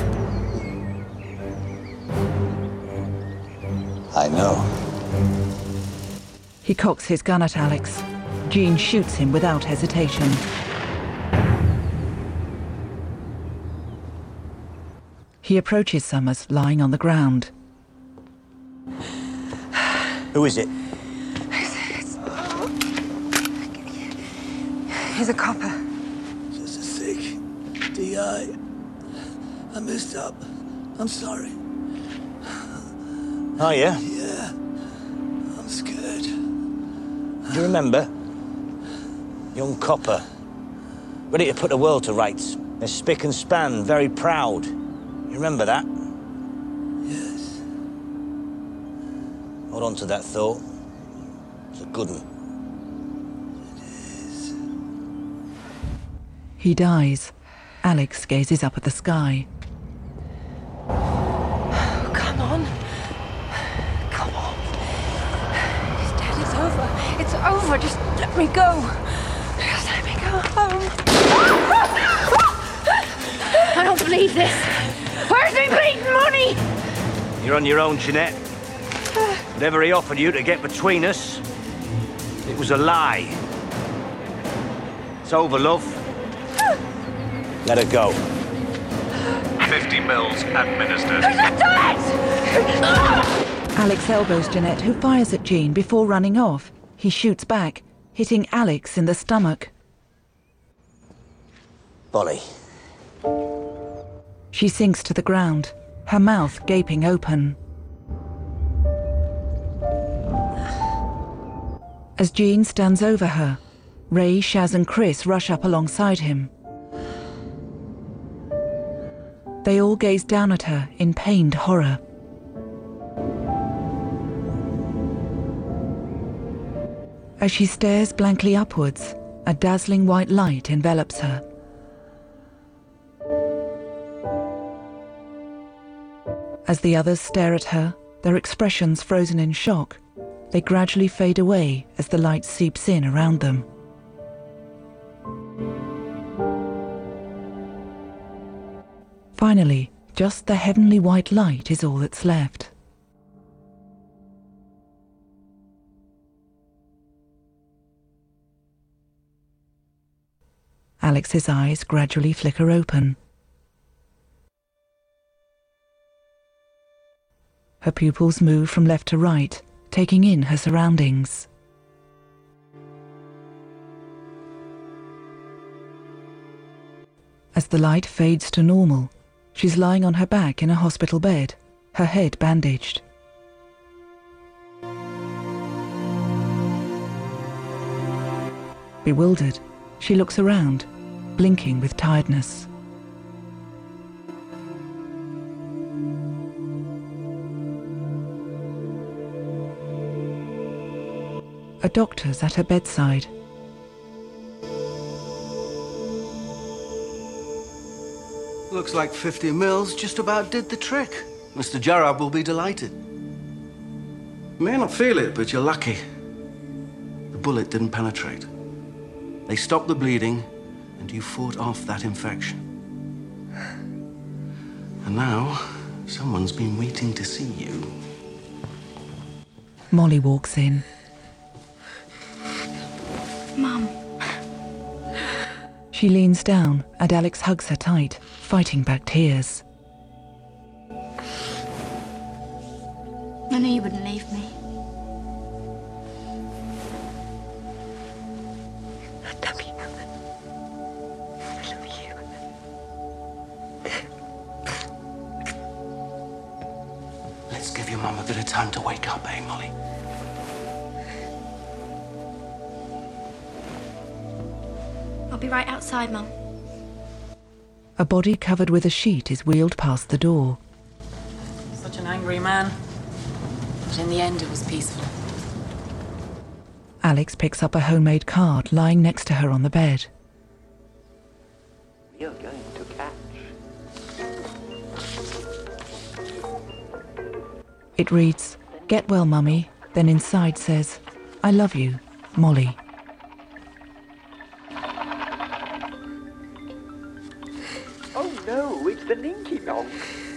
I know. He cocks his gun at Alex. Jean shoots him without hesitation. He approaches Summers, lying on the ground. Who is it? He's a copper. Just a sick D I. I messed up. I'm sorry. Oh, yeah? Yeah. I'm scared. Do you remember? Young copper. Ready to put the world to rights. They're spick and span, very proud. You remember that? Yes. Hold on to that thought. It's a good one. He dies. Alex gazes up at the sky. Oh, come on. Come on. Dad, it's over. It's over. Just let me go. Just let me go home. I don't believe this. Where's my bleeding money? You're on your own, Jeanette. Whatever he offered you to get between us, it was a lie. It's over, love. Let her go. fifty mils administered. Alex elbows Jeanette, who fires at Jean before running off. He shoots back, hitting Alex in the stomach. Bolly. She sinks to the ground, her mouth gaping open. As Jean stands over her, Ray, Shaz and Chris rush up alongside him. They all gaze down at her in pained horror. As she stares blankly upwards, a dazzling white light envelops her. As the others stare at her, their expressions frozen in shock, they gradually fade away as the light seeps in around them. Finally, just the heavenly white light is all that's left. Alex's eyes gradually flicker open. Her pupils move from left to right, taking in her surroundings. As the light fades to normal, she's lying on her back in a hospital bed, her head bandaged. Bewildered, she looks around, blinking with tiredness. A doctor's at her bedside. Looks like fifty mils just about did the trick. Mister Jarrab will be delighted. You may not feel it, but you're lucky. The bullet didn't penetrate. They stopped the bleeding, and you fought off that infection. And now, someone's been waiting to see you. Molly walks in. Mum. She leans down and Alex hugs her tight, fighting back tears. I knew you wouldn't leave me. I love you. I love you. Let's give your mum a bit of time to wake up, eh, Molly? I'll be right outside, Mum. A body covered with a sheet is wheeled past the door. Such an angry man. But in the end, it was peaceful. Alex picks up a homemade card lying next to her on the bed. You're going to catch. It reads, "Get well, Mummy," then inside says, "I love you, Molly." Oh no, it's the Ninky Nonk.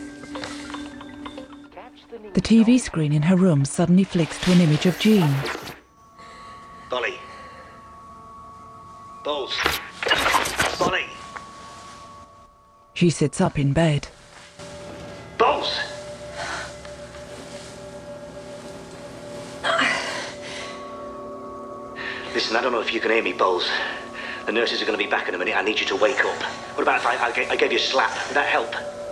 The T V screen in her room suddenly flicks to an image of Jean. Bolly. Bowles. Bolly. She sits up in bed. Bowles! Listen, I don't know if you can hear me, Bowles. The nurses are going to be back in a minute. I need you to wake up. What about if I, I, gave, I gave you a slap? Would that help?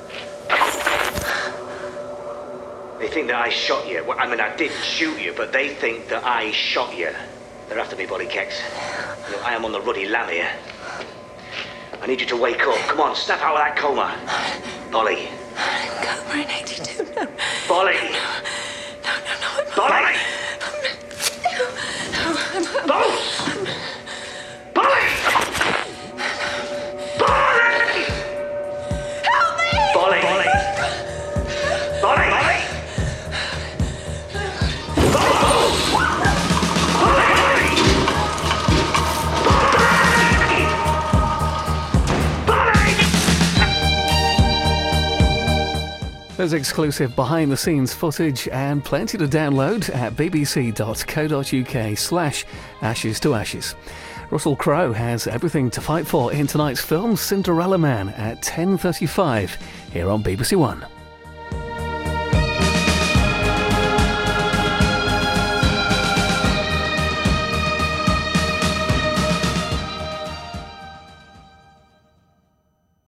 They think that I shot you. Well, I mean, I didn't shoot you, but they think that I shot you. They're after me, Bolly Kex. You know, I am on the ruddy lamb here. I need you to wake up. Come on, snap out of that coma. Bolly. Coma in eighty-two, no. Bolly. No, no, no, I'm Bolly! No, I'm... Bowles! Bolly! Bolly! Help me! Bolly! Bolly! Bolly! Bolly! There's exclusive behind-the-scenes footage and plenty to download at bbc.co.uk slash ashes to ashes. Russell Crowe has everything to fight for in tonight's film Cinderella Man at ten thirty-five here on B B C One.